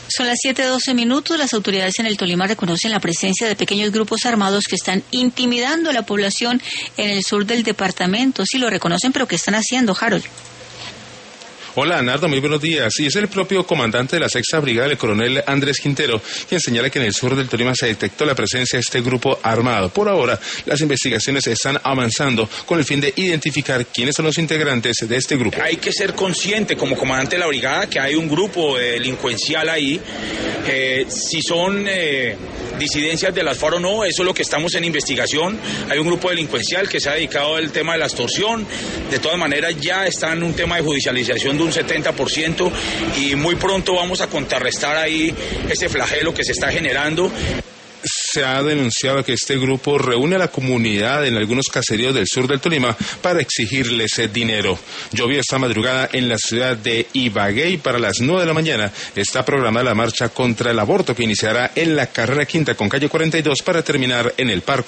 Son las 7:12. Las autoridades en el Tolima reconocen la presencia de pequeños grupos armados que están intimidando a la población en el sur del departamento. Sí lo reconocen, pero ¿qué están haciendo, Harold? Hola, Nardo, muy buenos días. Y es el propio comandante de la Sexta Brigada, el coronel Andrés Quintero, quien señala que en el sur del Tolima se detectó la presencia de este grupo armado. Por ahora, las investigaciones están avanzando con el fin de identificar quiénes son los integrantes de este grupo. Hay que ser consciente como comandante de la brigada que hay un grupo delincuencial ahí. Si son disidencias de las FARC o no, eso es lo que estamos en investigación. Hay un grupo delincuencial que se ha dedicado al tema de la extorsión. De todas maneras, ya está en un tema de judicialización de un 70% y muy pronto vamos a contrarrestar ahí ese flagelo que se está generando. Se ha denunciado que este grupo reúne a la comunidad en algunos caseríos del sur del Tolima para exigirles dinero. Llovió esta madrugada en la ciudad de Ibagué y para las 9 de la mañana está programada la marcha contra el aborto que iniciará en la carrera quinta con calle 42 para terminar en el Parque